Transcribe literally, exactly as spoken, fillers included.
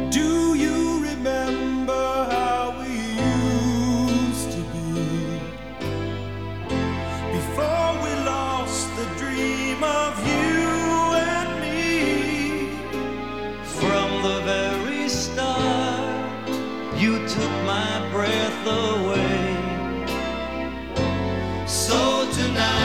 Do you remember how we used to be before we lost the dream of you and me? From the very start, you took my breath away. So tonight